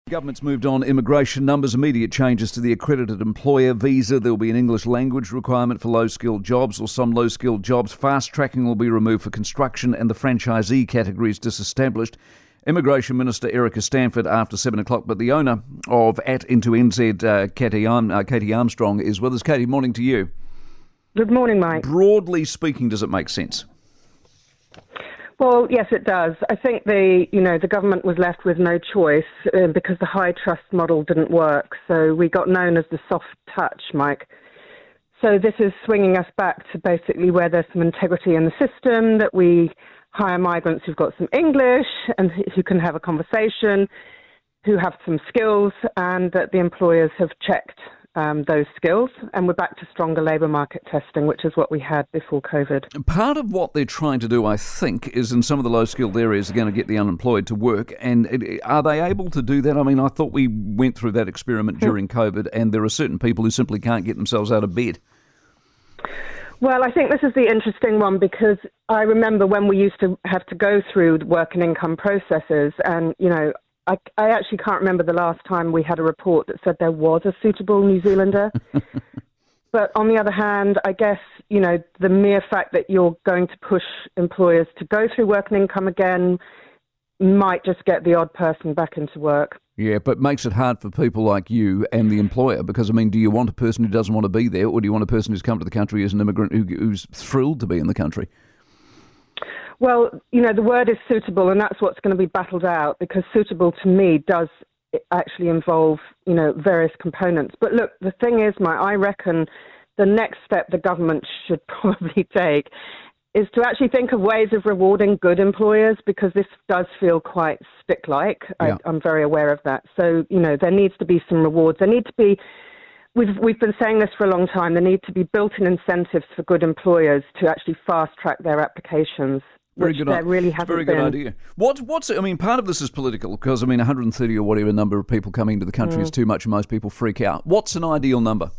Government's moved on immigration numbers, immediate changes to the accredited employer visa. There will be an English language requirement for low-skilled jobs or some low-skilled jobs. Fast tracking will be removed for construction and the franchisee category is disestablished. Immigration Minister Erica Stanford after 7 o'clock, but the owner of @Into NZ, Katie Armstrong, is with us. Katie, morning to you. Good morning, Mike. Broadly speaking, does it make sense? Well, yes, it does. I think the government was left with no choice because the high trust model didn't work. So we got known as the soft touch, Mike. So this is swinging us back to basically where there's some integrity in the system, that we hire migrants who've got some English and who can have a conversation, who have some skills, and that the employers have checked those skills, and we're back to stronger labour market testing, which is what we had before COVID. Part of what they're trying to do, I think, is in some of the low-skilled areas, are going to get the unemployed to work. And are they able to do that? I mean, I thought we went through that experiment during COVID, and there are certain people who simply can't get themselves out of bed. Well, I think this is the interesting one, because I remember when we used to have to go through work and income processes, and, I actually can't remember the last time we had a report that said there was a suitable New Zealander. But on the other hand, I guess, the mere fact that you're going to push employers to go through work and income again might just get the odd person back into work. Yeah, but makes it hard for people like you and the employer, because, do you want a person who doesn't want to be there, or do you want a person who's come to the country as an immigrant who's thrilled to be in the country? Well, the word is suitable, and that's what's going to be battled out, because suitable to me does actually involve, various components. But look, the thing is, I reckon the next step the government should probably take is to actually think of ways of rewarding good employers, because this does feel quite stick-like. Yeah. I'm very aware of that. So, there needs to be some rewards. There need to be, we've been saying this for a long time, there need to be built-in incentives for good employers to actually fast-track their applications. Very good. Really very good idea. What's part of this is political, because 130 or whatever number of people coming into the country is too much, and most people freak out. What's an ideal number?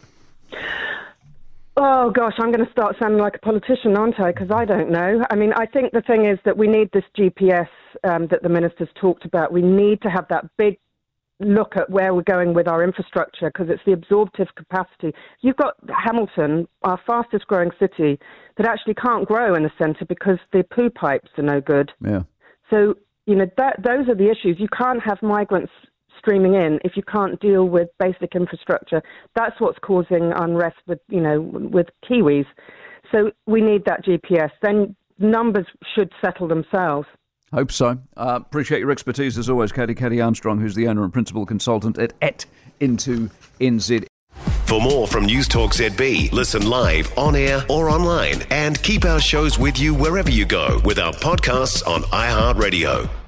Oh gosh, I'm going to start sounding like a politician, aren't I? Because I don't know. I think the thing is that we need this GPS that the minister's talked about. We need to have that big look at where we're going with our infrastructure, because it's the absorptive capacity. You've got Hamilton, our fastest growing city, that actually can't grow in the centre because the poo pipes are no good. Yeah. So, those are the issues. You can't have migrants streaming in if you can't deal with basic infrastructure. That's what's causing unrest with Kiwis. So we need that GPS. Then numbers should settle themselves. Hope so. Appreciate your expertise as always, Katie Armstrong, who's the owner and principal consultant at Into NZ. For more from News Talk ZB, listen live, on air or online, and keep our shows with you wherever you go with our podcasts on iHeartRadio.